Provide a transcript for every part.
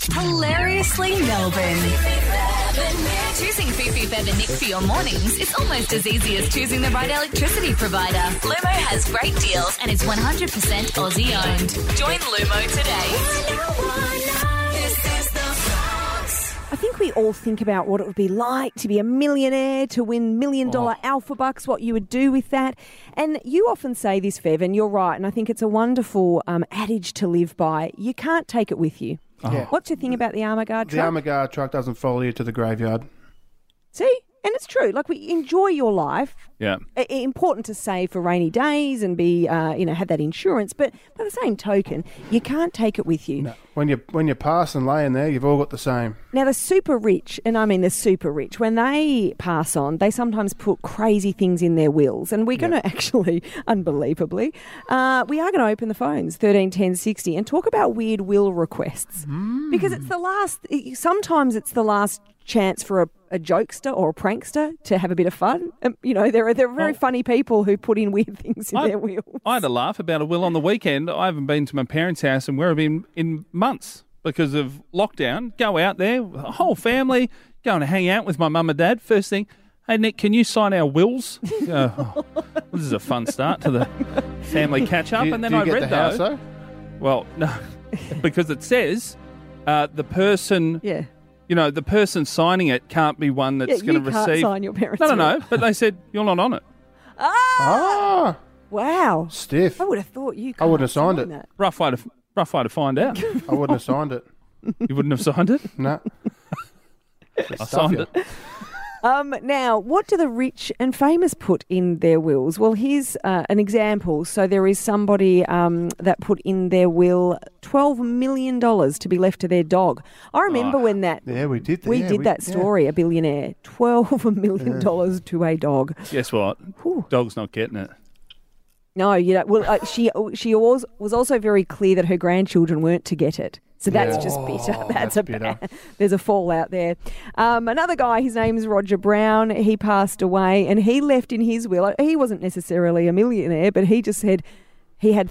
Hilariously Melbourne. Choosing Fifi Bev and Nick for your mornings is almost as easy as choosing the right electricity provider. Lumo has great deals and is 100% Aussie owned. Join Lumo today. This is the Fox. I think we all think about what it would be like to be a millionaire, to win $1 million Alpha Bucks, what you would do with that. And you often say this, Fev, and you're right, and I think it's a wonderful adage to live by. You can't take it with you. Yeah. What's your thing about the Armaguard truck? The Armaguard truck doesn't follow you to the graveyard. See? And it's true. Like, we enjoy your life. Yeah. Important to save for rainy days and be, have that insurance. But by the same token, you can't take it with you. No. When you pass and laying there, you've all got the same. Now, the super rich, and I mean the super rich, when they pass on, they sometimes put crazy things in their wills. And we're going to actually, unbelievably, we are going to open the phones, 13 10 60, and talk about weird will requests. Because it's sometimes it's the last chance for a jokester or a prankster to have a bit of fun. There are very funny people who put in weird things in their wills. I had a laugh about a will on the weekend. I haven't been to my parents' house and where I've been in months because of lockdown. Go out there, the whole family, going to hang out with my mum and dad. First thing, hey, Nick, can you sign our wills? Well, this is a fun start to the family catch-up. And then I read, though... Well, no, because it says the person... Yeah. The person signing it can't be one that's going to receive... You can't sign your parents' No. But they said, you're not on it. Ah! Wow. Stiff. I would have thought you I wouldn't have signed sign it. that. Rough way to find out. I wouldn't have signed it. You wouldn't have signed it? No. I signed it. Now, what do the rich and famous put in their wills? Well, here's an example. So there is somebody that put in their will $12 million to be left to their dog. I remember when that... Yeah, we did that. We did that story, a billionaire. $12 million to a dog. Guess what? Whew. Dog's not getting it. No, well, she was also very clear that her grandchildren weren't to get it. So that's just bitter. That's bitter. There's a fallout there. Another guy, his name's Roger Brown. He passed away and he left in his will. He wasn't necessarily a millionaire, but he just said he had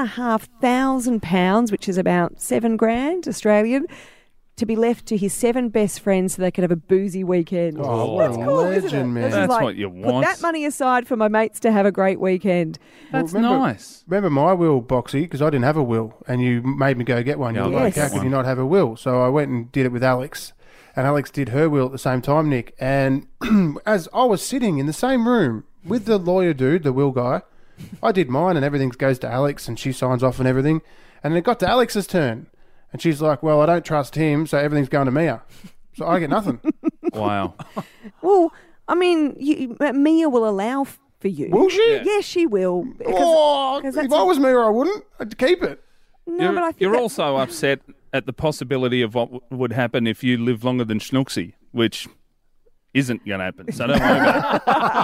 £3,500, which is about $7,000 Australian, to be left to his 7 best friends so they could have a boozy weekend. Oh, what a legend, man. That's what you want. Put that money aside for my mates to have a great weekend. That's nice. Remember my will, Boxy, because I didn't have a will, and you made me go get one. You were like, how could you not have a will? So I went and did it with Alex, and Alex did her will at the same time, Nick. And as I was sitting in the same room with the lawyer dude, the will guy, I did mine, and everything goes to Alex, and she signs off and everything. And it got to Alex's turn. And she's like, well, I don't trust him, so everything's going to Mia. So I get nothing. Wow. Well, I mean, Mia will allow for you. Will she? Yeah. Yes, she will. If I was Mia, I wouldn't. I'd keep it. No, but I think you're also upset at the possibility of what would happen if you live longer than Schnooksy, which isn't going to happen. So don't worry about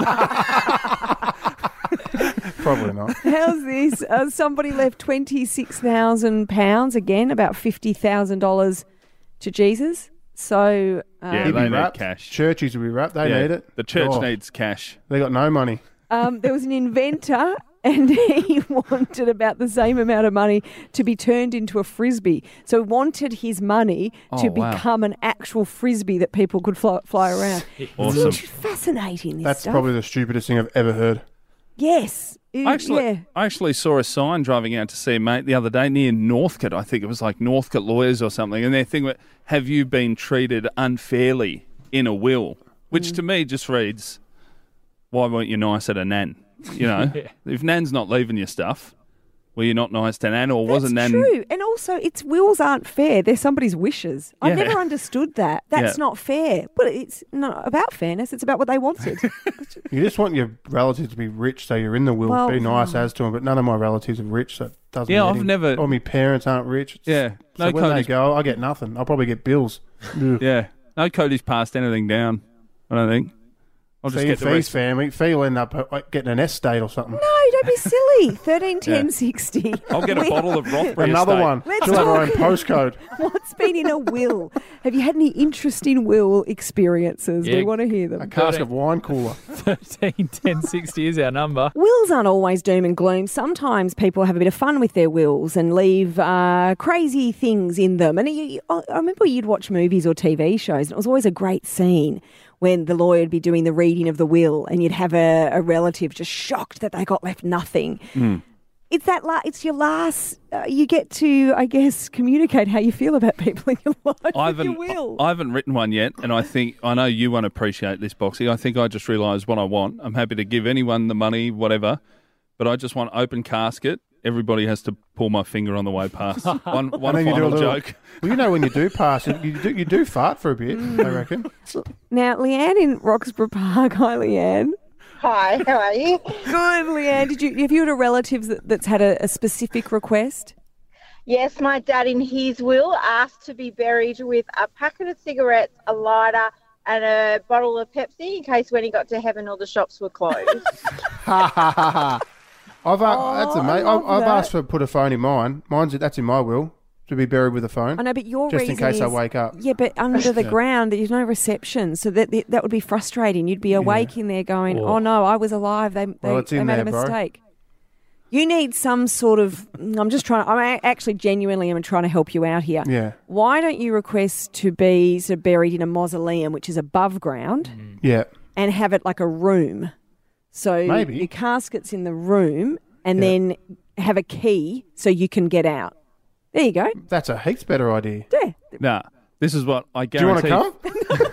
it. Probably not. How's this? Somebody left £26,000, again, about $50,000 to Jesus. So yeah, they need cash. Churches will be wrapped. They need it. The church needs cash. They got no money. There was an inventor and he wanted about the same amount of money to be turned into a Frisbee. So wanted his money to become an actual Frisbee that people could fly around. Awesome. It's fascinating, this That's stuff. probably the stupidest thing I've ever heard. Yes. I actually saw a sign driving out to see a mate the other day near Northcote. I think it was like Northcote Lawyers or something. And their thing was, have you been treated unfairly in a will? Which to me just reads, why weren't you nice at a Nan? If Nan's not leaving you stuff, were you not nice to Nan, or wasn't Nan... That's true. And also, its wills aren't fair. They're somebody's wishes. I never understood that. That's not fair. But it's not about fairness. It's about what they wanted. You just want your relatives to be rich, so you're in the will. Be nice as to them. But none of my relatives are rich, so it doesn't matter. I've never... Or my parents aren't rich. Yeah. So when they go, I get nothing. I'll probably get bills. Yeah. No Cody's passed anything down, I don't think. I'll just See, get the Fee's rest. family. Fee will end up getting an estate or something. No, don't be silly. 13, 10, 60. I'll get a bottle of Rothbury Another Estate. one. Let's She'll have her own talk- postcode. What's been in a will? Have you had any interesting will experiences? Yeah. We want to hear A them. cask of wine cooler. 13 10 60 is our number. Wills aren't always doom and gloom. Sometimes people have a bit of fun with their wills and leave crazy things in them. And I remember you'd watch movies or TV shows, and it was always a great scene when the lawyer would be doing the reading of the will, and you'd have a relative just shocked that they got left nothing. It's it's your last. You get to, I guess, communicate how you feel about people in your life with your will. I haven't written one yet, and I know you won't appreciate this, Boxy. I think I just realised what I want. I'm happy to give anyone the money, whatever, but I just want open casket. Everybody has to pull my finger on the way past. One And then you do a final little- joke. Well, you know when you do pass, you do fart for a bit, I reckon. Now, Leanne in Roxburgh Park. Hi, Leanne. Hi, how are you? Good, Leanne. Have you had a relative that's had a specific request? Yes, my dad in his will asked to be buried with a packet of cigarettes, a lighter, and a bottle of Pepsi in case when he got to heaven all the shops were closed. Ha ha ha ha. That's amazing. love I've that. asked for put a phone in mine. That's in my will, to be buried with a phone. I know, but your Just reason in case I is- wake up. Yeah, but under the ground, there's no reception, so that would be frustrating. You'd be awake in there going, "Oh no, I was alive. They it's in made a there, bro. mistake." You need some sort of. I'm actually genuinely am trying to help you out here. Yeah. Why don't you request to be sort of buried in a mausoleum, which is above ground, Yeah. and have it like a room? So Maybe. your casket's in the room, and then have a key so you can get out. There you go. That's a heaps better idea. Yeah. Nah, this is what I Do you want guarantee. to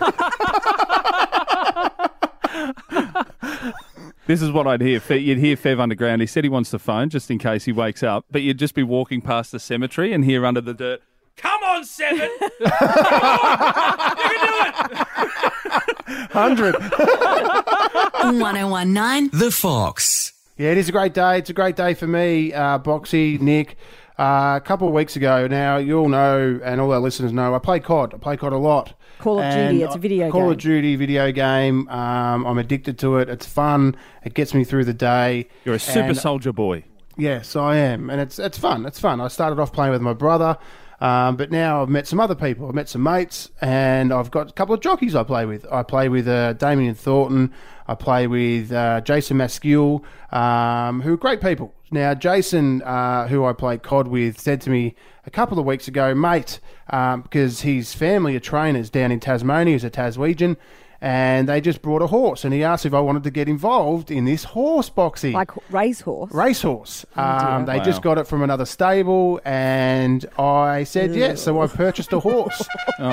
come? This is what I'd hear. You'd hear Fev underground. He said he wants the phone just in case he wakes up, but you'd just be walking past the cemetery and hear under the dirt, "Come on, Seven! Come on! You can do it!" 100. 1019 The Fox. Yeah, it is a great day. It's a great day for me, Boxy, Nick. A couple of weeks ago now, you all know, and all our listeners know, I play COD. I play COD a lot. Call of Duty, it's a video Call game. of Duty video game. I'm addicted to it. It's fun. It gets me through the day. You're a super And- soldier boy. Yes, I am, and it's fun. It's fun. I started off playing with my brother, but now I've met some other people. I've met some mates, and I've got a couple of jockeys I play with. I play with Damien Thornton. I play with Jason Mascule, who are great people. Now, Jason, who I play COD with, said to me a couple of weeks ago, mate, because his family are trainers down in Tasmania, he's a Taswegian, and they just brought a horse, and he asked if I wanted to get involved in this horse boxing. Like racehorse. Racehorse. They Wow. just got it from another stable, and I said yes. So I purchased a horse.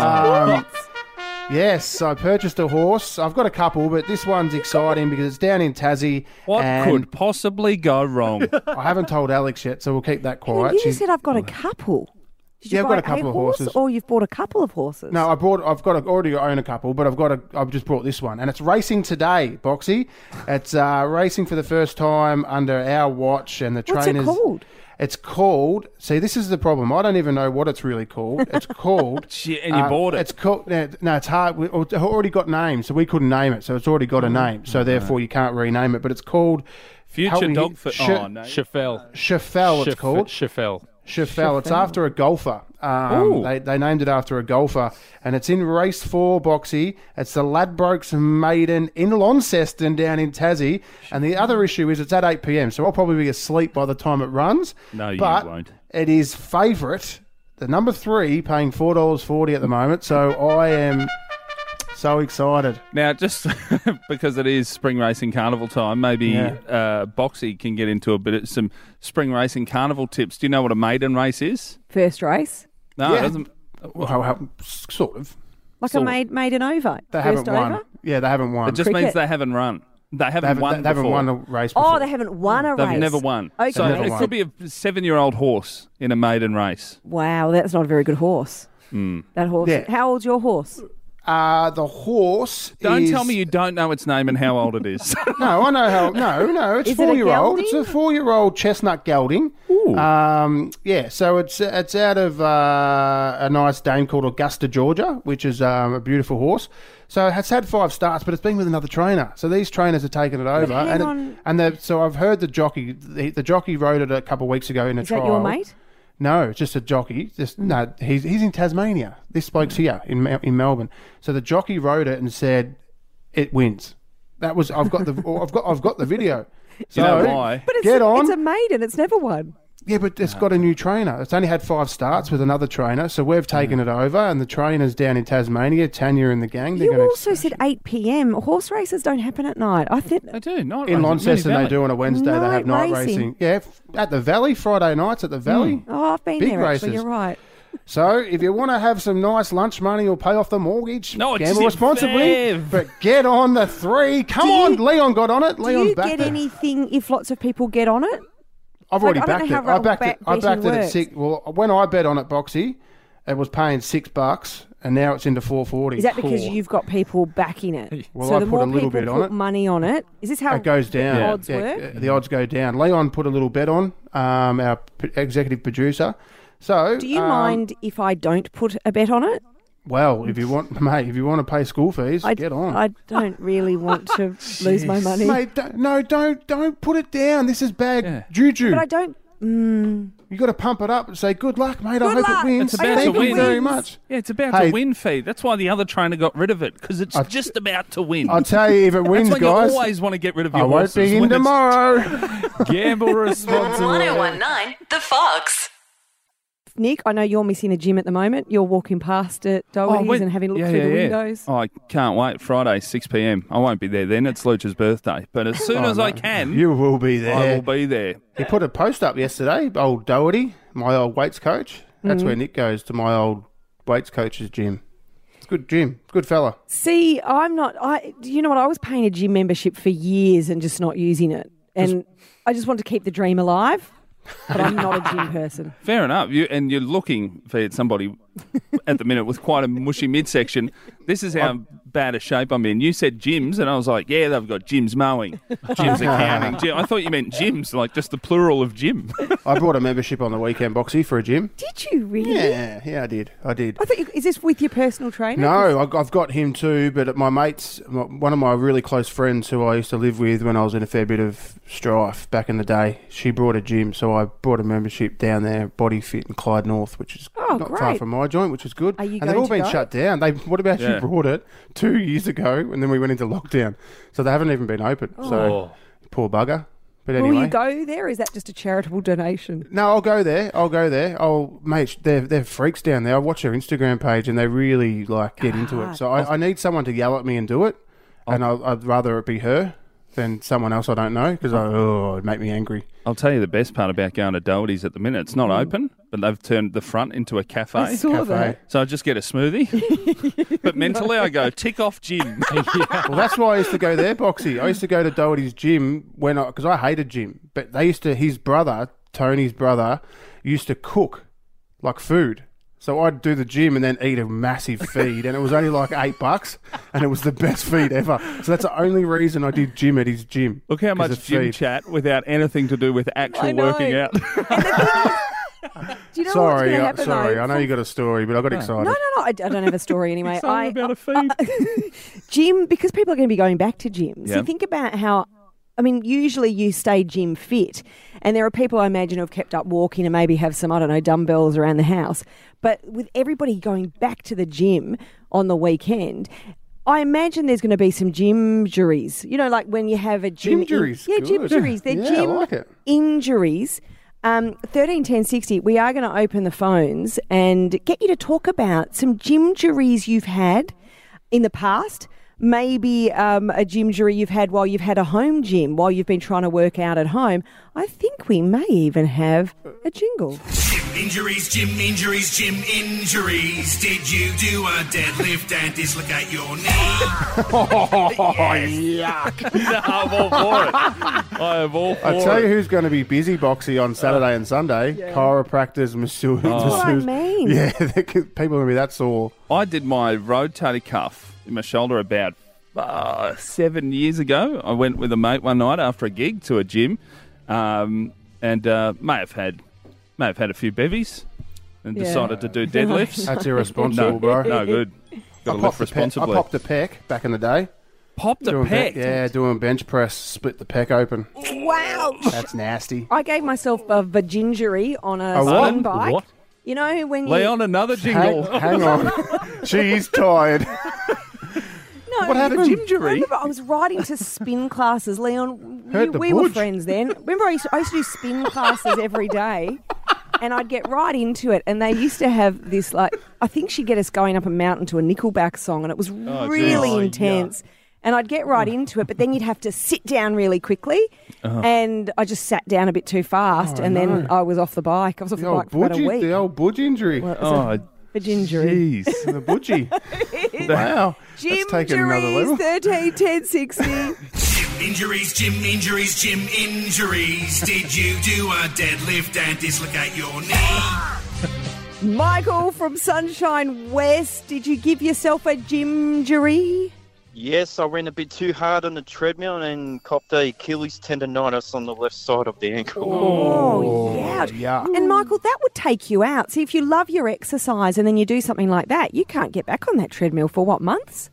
Yes, I purchased a horse. I've got a couple, but this one's exciting because it's down in Tassie. What and could possibly go wrong? I haven't told Alex yet, so we'll keep that quiet. You She's- said I've got a couple. Did you Yeah, I've buy got a couple of horse, horses. or you've bought a couple of horses? No, already own a couple, but I've just brought this one, and it's racing today, Boxy. It's racing for the first time under our watch, and the What's trainers. it called? It's called. See, this is the problem. I don't even know what it's really called. It's called. Shit, and you bought it. It's called. No, it's hard. It's already got names, so we couldn't name it. So it's already got a name. So therefore, you can't rename it. But it's called Future dog for... Oh, no. Chaffel. Chaffel. It's called Chaffel. Chaffel. It's after a golfer. They named it after a golfer, and it's in race 4, Boxy. It's the Ladbrokes Maiden in Launceston down in Tassie. And the other issue is it's at 8 p.m, so I'll probably be asleep by the time it runs. No, you but won't. It is favourite, the number 3, paying $4.40 at the moment. So I am so excited. Now, just because it is spring racing carnival time, maybe Boxy can get into a bit of some spring racing carnival tips. Do you know what a maiden race is? First race? No, Yeah. it doesn't. Well, sort of. Like Sort a of. maiden over? They First haven't won. over? Yeah, they haven't won. It just Cricket. means they haven't run. They they haven't won they haven't before. won a race before. Oh, they haven't won a race. They've never won. Okay. So Never it won. could be a 7-year-old horse in a maiden race. Wow, that's not a very good horse. That horse. Yeah. How old's your horse? The horse Don't is... tell me you don't know its name and how old it is. No, I know how... No, it's Is it a 4-year-old. gelding? It's a 4-year-old chestnut gelding. So it's out of a nice dame called Augusta, Georgia, which is a beautiful horse. So it's had 5 starts, but it's been with another trainer. So these trainers are taking it over. So I've heard the jockey. The jockey rode it a couple of weeks ago in a trial. Is that your mate? No, it's just a jockey. No, he's in Tasmania. This bloke's here in Melbourne. So the jockey rode it and said it wins. That was I've got the video. So You know why? But get on. It's a maiden. It's never won. Yeah, but it's got a new trainer. It's only had 5 starts with another trainer, so we've taken it over, and the trainer's down in Tasmania, Tanya and the gang. You also said 8 p.m. Horse races don't happen at night. I think They do. Night in racing, Launceston Moonee they do on a Wednesday. They have Night night racing. racing. Yeah, at the Valley, Friday nights at the Valley. Oh, I've been Big there. races. Actually, you're right. So if you want to have some nice lunch money or pay off the mortgage, No, it's gamble just responsibly. Bev. But get on the 3. Come on, Leon got on it. Do Leon's you back get there. anything if lots of people get on it? I've already I don't backed know it. how I backed it. I betting backed it at works. 6. Well, when I bet on it, Boxy, it was paying $6, and now it's into $4.40. Is that because you've got people backing it? Well, so I the put more a little people bit on put it. money on it, is this how It goes down. odds work? The odds go down. Leon put a little bet on, our executive producer. So, Do you mind if I don't put a bet on it? Well, if you want, mate, if you want to pay school fees, get on. I don't really want to lose my money. Mate, don't put it down. This is bad juju. But I don't. You got to pump it up and say, "Good luck, mate. I Good hope luck. it wins." It's about Thank to you win. very much. Yeah, it's about Hey. to win feed. That's why the other trainer got rid of it, because it's just about to win. I'll tell you, if it wins, That's why guys, you always want to get rid of your I won't horses be in when it's- tomorrow. Gamble responsibly. 1019 The Fox. Nick, I know you're missing a gym at the moment. You're walking past at Doherty's and having a look through the windows. Oh, I can't wait. Friday, 6 p.m. I won't be there then. It's Lucha's birthday. But as soon as I can, You will be there. I will be there. He put a post up yesterday, old Doherty, my old weights coach. That's where Nick goes, to my old weights coach's gym. It's a good gym. Good fella. See, I'm not. You know what? I was paying a gym membership for years and just not using it, and I just want to keep the dream alive. But I'm not a gym person. Fair enough. You're looking for somebody at the minute with quite a mushy midsection. This is how bad a shape I'm in. You said gyms, and I was like, yeah, they've got gyms mowing, gyms accounting. I thought you meant gyms, like just the plural of gym. I bought a membership on the weekend, Boxy, for a gym. Did you really? Yeah, I did. I thought. Is this with your personal trainer? No, I've got him too, but my mates, one of my really close friends who I used to live with when I was in a fair bit of strife back in the day, she brought a gym, so I bought a membership down there, Body Fit in Clyde North, which is not far great. from my joint, which is good. Are you and going they've all to been go? shut down. What about you brought it 2 years ago, and then we went into lockdown, so they haven't even been open. So poor bugger. But anyway, Will you go there, or is that just a charitable donation? No, I'll go there. Oh, mate, they're freaks down there. I watch their Instagram page and they really get into it. So I need someone to yell at me and do it, and I'd rather it be her than someone else I don't know, because it'd make me angry. I'll tell you the best part about going to Doherty's at the minute. It's not open, but they've turned the front into a cafe. I saw that. So I just get a smoothie. But mentally I go, tick off gym. Well, that's why I used to go there, Boxy. I used to go to Doherty's gym because I hated gym, but his brother, Tony's brother, used to cook food. So I'd do the gym and then eat a massive feed, and it was only $8, and it was the best feed ever. So that's the only reason I did gym at his gym. Look how 'cause much of gym feed. chat without anything to do with I actual know. working out. Do you know Sorry, what's going to happen? sorry. though? I know you got a story, but I got excited. No. I don't have a story anyway. Something about a feed. Gym, because people are going to be going back to gyms. Yeah. You think about how, usually you stay gym fit, and there are people I imagine who have kept up walking and maybe have some, dumbbells around the house. But with everybody going back to the gym on the weekend, I imagine there's going to be some gym juries. You know, like when you have a gym... Gym-juries, Yeah, good. gym juries. They're Yeah, I gym like it. injuries. 131060, we are going to open the phones and get you to talk about some gym juries you've had in the past. Maybe a gym jury you've had while you've had a home gym, while you've been trying to work out at home. I think we may even have a jingle. Gym injuries, gym injuries, gym injuries. Did you do a deadlift and dislocate your knee? No, I'm all for it. I am all for I tell it. you who's going to be busy, Boxy, on Saturday and Sunday. Chiropractors, masseurs. That's what I mean. Yeah, people are going to be that sore. I did my rotator cuff in my shoulder about 7 years ago. I went with a mate one night after a gig to a gym, and may have had May have had a few bevies and Yeah. decided to do deadlifts. That's irresponsible, bro. No good. Got to live responsibly. I popped a pec back in the day. Popped a Doing pec. doing bench press, split the pec open. Wow. That's nasty. I gave myself a vagingery on a what? spin bike. What? You know when you... Leon, another jingle. Hang on. She's tired. No, What happened? Gingery? I remember I was riding to spin classes, Leon. Hurt the we were budge. friends then. Remember, I used to do spin classes every day, and I'd get right into it. And they used to have this, like, I think she'd get us going up a mountain to a Nickelback song, and it was really geez. intense. And I'd get right into it, but then you'd have to sit down really quickly. And I just sat down a bit too fast, and then I was off the bike. I was off the bike for about a week. The old budge injury. Oh, Vagingery. jeez. The budgie. Wow. Jim That's taken another Juries, level. 13 10 60. Gym injuries, gym injuries, gym injuries. Did you do a deadlift and dislocate your knee? Michael from Sunshine West, did you give yourself a gingery? Yes, I ran a bit too hard on the treadmill and copped a Achilles tendonitis on the left side of the ankle. Oh, yeah. Yuck. And Michael, that would take you out. See, if you love your exercise and then you do something like that, you can't get back on that treadmill for what, months?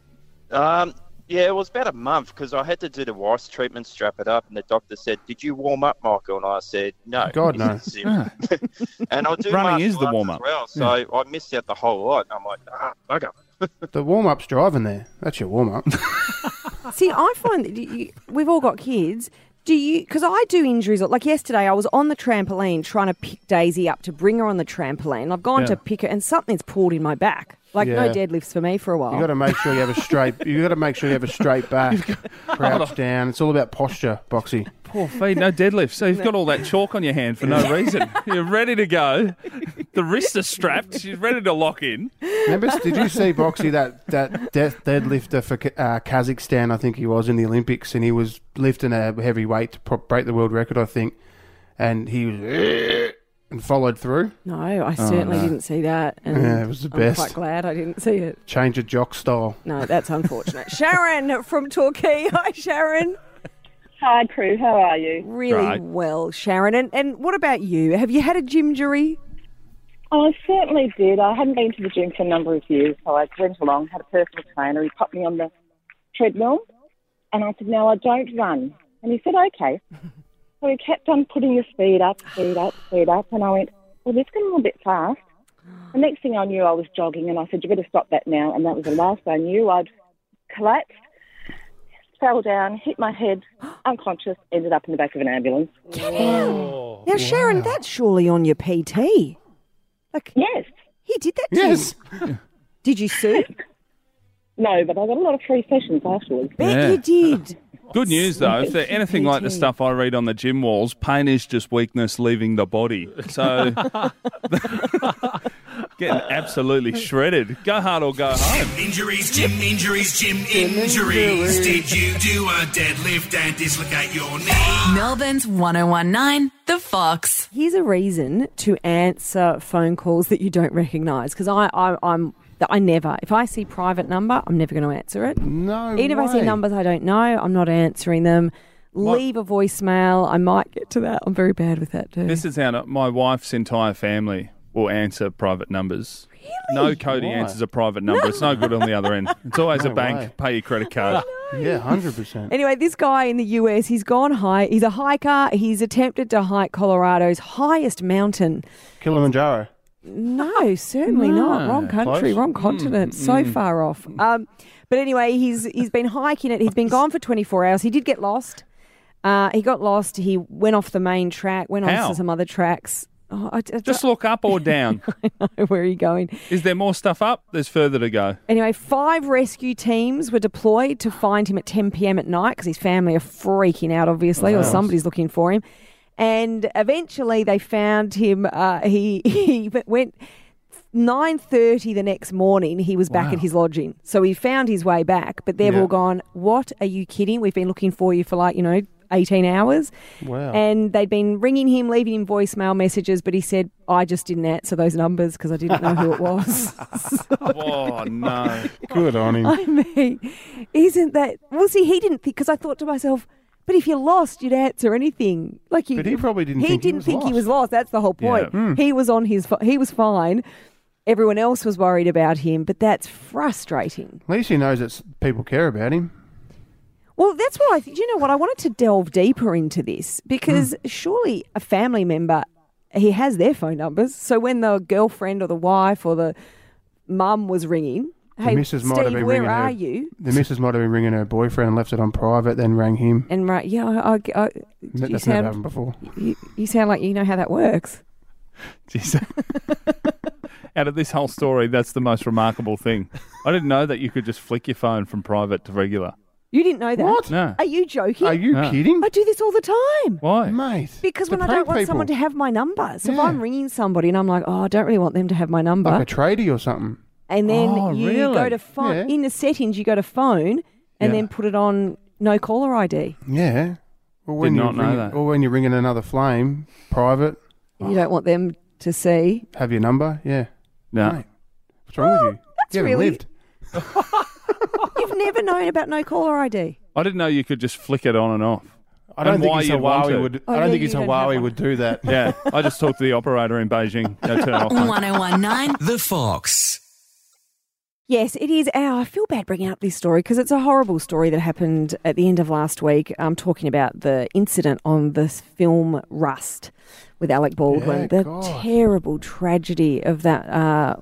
Yeah, it was about a month because I had to do the WISE treatment, strap it up, and the doctor said, "Did you warm up, Michael?" And I said, "No." God, no. And I do Running is martial the arts warm-up. as well, so I missed out the whole lot. I'm like, bugger. The warm-up's driving there. That's your warm-up. See, I find that we've all got kids. Do you? Because I do injuries. Like yesterday, I was on the trampoline trying to pick Daisy up to bring her on the trampoline. I've gone Yeah. to pick her, and something's pulled in my back. Like no Yeah. deadlifts for me for a while. You got to make sure you have a straight. You got to make sure you have a straight back, crouch down. It's all about posture, Boxy. Poor feet, no deadlift. So you've got all that chalk on your hand for no reason. You're ready to go. The wrists are strapped. She's ready to lock in. Remember? Did you see Boxy that deadlifter for Kazakhstan? I think he was in the Olympics, and he was lifting a heavy weight to break the world record. I think, and he was and followed through. No, I certainly didn't see that. And Yeah, it was the best. I'm quite glad I didn't see it. Change of jock style. No, that's unfortunate. Sharon from Torquay. Hi, Sharon. Hi, crew. How are you? Really Right. well, Sharon. And what about you? Have you had a gingery? Oh, I certainly did. I hadn't been to the gym for a number of years, so I went along, had a personal trainer. He popped me on the treadmill, and I said, "No, I don't run." And he said, "Okay." So he kept on putting the speed up, and I went, "Well, this is getting a little bit fast." The next thing I knew, I was jogging, and I said, "You better stop that now." And that was the last I knew. I'd collapsed, fell down, hit my head, unconscious, ended up in the back of an ambulance. Now, Sharon, that's surely on your PT. Like, Yes. he did that to Yes. you. Did you sue? No, but I got a lot of free sessions afterwards. Bet Yeah. you did. Good news, though. If they're anything like the stuff I read on the gym walls, pain is just weakness leaving the body. So, getting absolutely shredded. Go hard or go home. Injuries, gym injuries, gym injuries. Did you do a deadlift and dislocate your knee? Melbourne's 1019, The Fox. Here's a reason to answer phone calls that you don't recognise, because I never, if I see private number, I'm never going to answer it. No Even if I see way. numbers I don't know, I'm not answering them. Leave a voicemail. I might get to that. I'm very bad with that too. This is how my wife's entire family will answer private numbers. Really? No Cody Why? answers a private number. It's no good on the other end. It's always No a bank. way. Pay your credit card. Yeah, 100%. Anyway, this guy in the US, he's gone high. He's a hiker. He's attempted to hike Colorado's highest mountain. Kilimanjaro. No, certainly not. Wrong country, Close. wrong continent. So far off. But anyway, he's been hiking it. He's been gone for 24 hours. He did get lost. He got lost. He went off the main track, went on How? to some other tracks. Oh, I Just look up or down. don't know where are you going. Is there more stuff up? There's further to go. Anyway, 5 rescue teams were deployed to find him at 10 p.m. at night because his family are freaking out, obviously, or somebody's looking for him. And eventually they found him. He went 9:30 the next morning. He was back at his lodging. So he found his way back. But they've all gone, "What? Are you kidding? We've been looking for you for 18 hours." Wow. And they'd been ringing him, leaving him voicemail messages, but he said, "I just didn't answer those numbers because I didn't know who it was." Oh, no. Good on him. I mean, isn't that... Well, see, he didn't think... Because I thought to myself, But if you're lost, you'd answer anything. But he probably didn't He think he didn't was think he lost. was lost. That's the whole point. Yeah. He was on he was fine. Everyone else was worried about him, but that's frustrating. At least he knows that people care about him. Well, that's what I think. You know what? I wanted to delve deeper into this because surely a family member, he has their phone numbers. So when the girlfriend or the wife or the mum was ringing, hey, missus might have Steve, been where ringing are her. you? The missus might have been ringing her boyfriend and left it on private, then rang him. And right, yeah, That's never happened before. You sound like you know how that works. Jeez. Out of this whole story, that's the most remarkable thing. I didn't know that you could just flick your phone from private to regular. You didn't know that? What? No. Are you joking? Are you kidding? I do this all the time. Why? Mate. Because to when I don't prank want people. someone to have my number. So if Yeah. I'm ringing somebody and I'm like, I don't really want them to have my number. Like a tradie or something. And then Oh, you really? go to phone. Yeah. In the settings, you go to phone and Yeah. then put it on no caller ID. Yeah. Or when Did you not know ring, that. Or when you're ringing another flame, private, You don't want them to see. have your number. Yeah. No. Mate, what's wrong with you? That's You haven't really- lived. You've never known about no caller ID. I didn't know you could just flick it on and off. I don't And think why his you'd want Huawei to. would. Oh, I don't yeah, think his you don't have Huawei one. would do that. Yeah, I just talked to the operator in Beijing. They turn it off. 1019 The Fox. Yes, it is I feel bad bringing up this story because it's a horrible story that happened at the end of last week. I'm talking about the incident on the film Rust with Alec Baldwin. Yeah, the God. terrible tragedy of that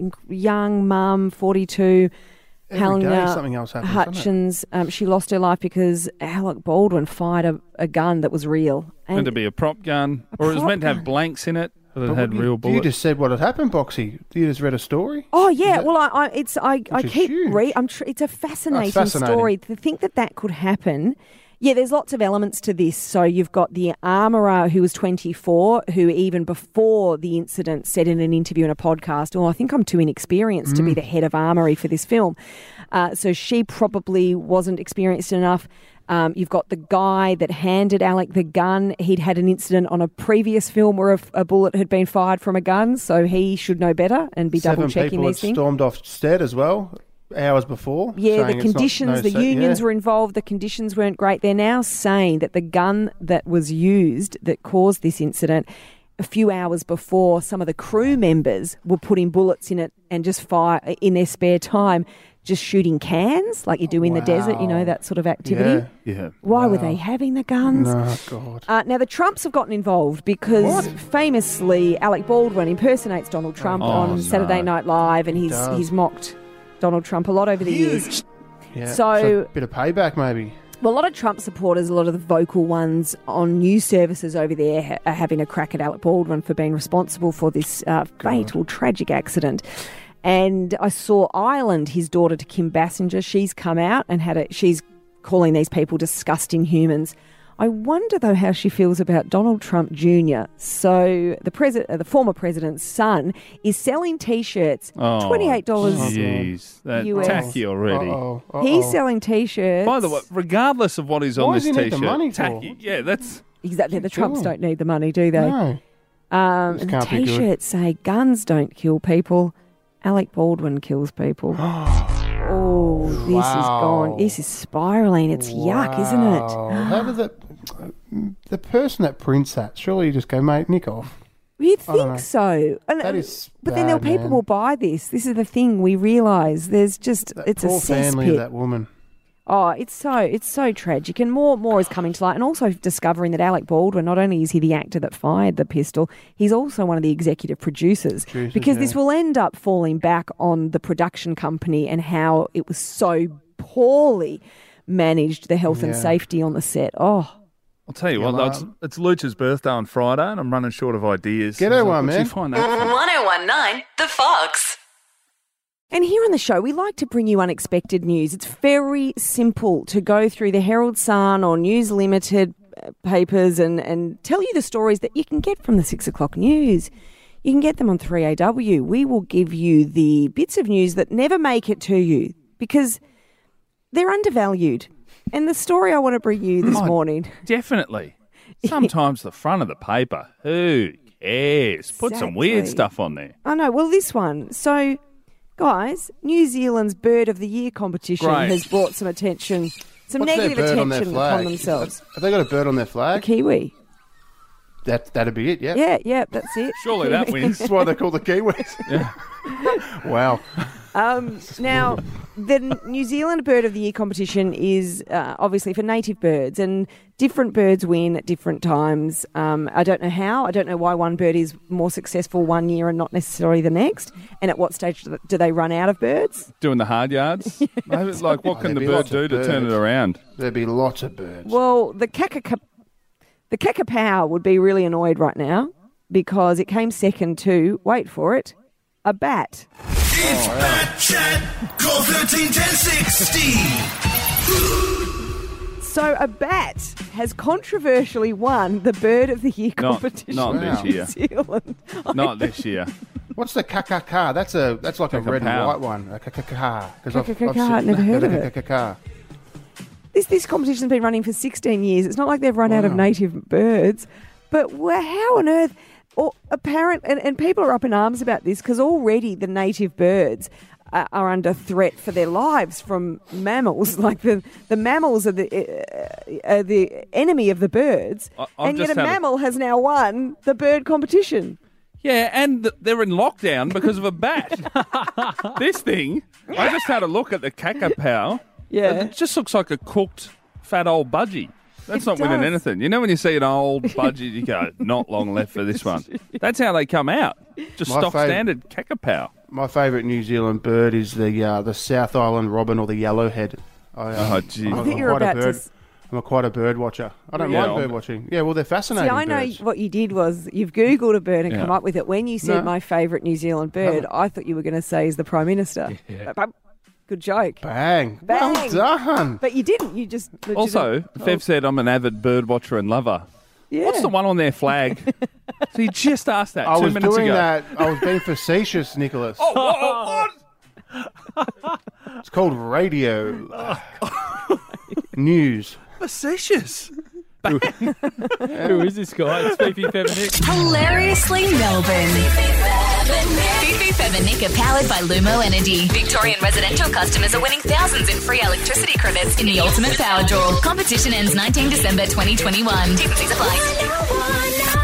young mum, 42, Every day Helena something else happens, doesn't it? Hutchins. She lost her life because Alec Baldwin fired a gun that was real. Meant to be a prop gun, or it was prop meant to have gun. blanks in it, but it But had you- real You bullets. just said what had happened, Boxy. You just read a story. Oh yeah, that- well I it's I Which is keep huge. it's a fascinating, fascinating. story to think that could happen. Yeah, there's lots of elements to this. So you've got the armourer who was 24, who even before the incident said in an interview in a podcast, "Oh, I think I'm too inexperienced to be the head of armoury for this film." So she probably wasn't experienced enough. You've got the guy that handed Alec the gun. He'd had an incident on a previous film where a bullet had been fired from a gun, so he should know better and be 7 double-checking people these had things. stormed off Stead as well, hours before. Yeah, the saying it's not- conditions, no the unions yeah. were involved, the conditions weren't great. They're now saying that the gun that was used that caused this incident a few hours before, some of the crew members were putting bullets in it and just fire in their spare time, just shooting cans like you do in the desert, you know, that sort of activity. Yeah. Why were they having the guns? No, God. Now, the Trumps have gotten involved because famously Alec Baldwin impersonates Donald Trump on Saturday Night Live, and does. he's mocked Donald Trump a lot over the years. Yeah. So- a bit of payback, maybe. Well, a lot of Trump supporters, a lot of the vocal ones on news services over there are having a crack at Alec Baldwin for being responsible for this fatal, tragic accident. And I saw Ireland, his daughter to Kim Basinger, she's come out and she's calling these people disgusting humans. I wonder, though, how she feels about Donald Trump Jr. So the former president's son is selling T-shirts, $28 Jeez, that's US. tacky already. He's selling T-shirts. By the way, regardless of what is on Why this does he need T-shirt, the money for? tacky. Yeah, that's Exactly, the Trumps Sure. don't need the money, do they? No. And the can't be good. T-shirts say, guns don't kill people, Alec Baldwin kills people. Oh, this is gone. This is spiralling. It's yuck, isn't it? Wow. How did the person that prints that, surely you just go, mate, nick off. You'd I don't know. think so. And, That is but then there bad, people man. will buy this. This is the thing we realise. There's just, That it's a poor family of cesspit. that woman. Oh, it's so tragic, and more is coming to light, and also discovering that Alec Baldwin, not only is he the actor that fired the pistol, he's also one of the executive producers. Because this will end up falling back on the production company and how it was so poorly managed, the health and Yeah. safety on the set. Oh, I'll tell you what, though, it's Lucha's birthday on Friday, and I'm running short of ideas. Get her I was like, one, what'd man. you find that for? 1019 The Fox. and here on the show, we like to bring you unexpected news. It's very simple to go through the Herald Sun or News Limited papers and tell you the stories that you can get from the 6 o'clock news. You can get them on 3AW. We will give you the bits of news that never make it to you because they're undervalued. And the story I want to bring you this morning. Definitely. Sometimes the front of the paper. Who cares? Put some weird Exactly. stuff on there. I know. Well, this one. So, guys, New Zealand's Bird of the Year competition Great. has brought some attention. some What's their negative bird on their attention flag? upon themselves. Have they got a bird on their A flag? kiwi. That'd be it, yeah. Yeah, that's it. Surely that wins. That's why they're called the Kiwis. Yeah. Wow. Now, the New Zealand Bird of the Year competition is obviously for native birds, and different birds win at different times. I don't know how. I don't know why one bird is more successful one year and not necessarily the next, and at what stage do they run out of birds? Doing the hard yards. Like, what can the bird do to turn it around? There'd be lots of birds. Well, the kakapow would be really annoyed right now because it came second to, wait for it, a bat. It's Bat Chat. Call 13 10 60. So a bat has controversially won the Bird of the Year competition. Not this year. in New Zealand. Not this year. What's the kakaka? That's like a red and Kakapow. white one. A kakaka. Kakaka, never heard of it. Kakaka. This competition's been running for 16 years. It's not like they've run out of native birds. But how on earth... and people are up in arms about this because already the native birds are under threat for their lives from mammals. Like the mammals are the enemy of the birds, and yet a mammal has now won the bird competition. Yeah, and they're in lockdown because of a bat. This thing, I just had a look at the kakapow. Yeah. It just looks like a cooked fat old budgie. That's not winning does. anything. You know when you see an old budgie, you go, not long left for this one. That's how they come out. Just stock standard kakapow. My favourite New Zealand bird is the South Island robin or the yellowhead. Jeez. I think you're about to... I'm quite a bird watcher. I don't mind bird watching. Yeah, well, they're fascinating. See, I know birds. what you did was you've Googled a bird and come up with it. When you said my favourite New Zealand bird, I thought you were going to say is the Prime Minister. Yeah. Good joke. Bang. Bang. Well done. But you didn't. You just... Also, Fev said I'm an avid bird watcher and lover. Yeah. What's the one on their flag? So you just asked that I 2 was minutes doing ago. that. I was being facetious, Nicholas. What? It's called radio. News. Facetious. Who is this guy? It's Fifi Feminix. Hilariously Melbourne. Fifi Feb and Nick are powered by Lumo Energy. Victorian residential customers are winning thousands in free electricity credits in the Ultimate Power Draw. Competition ends 19 December 2021. T's and C's apply.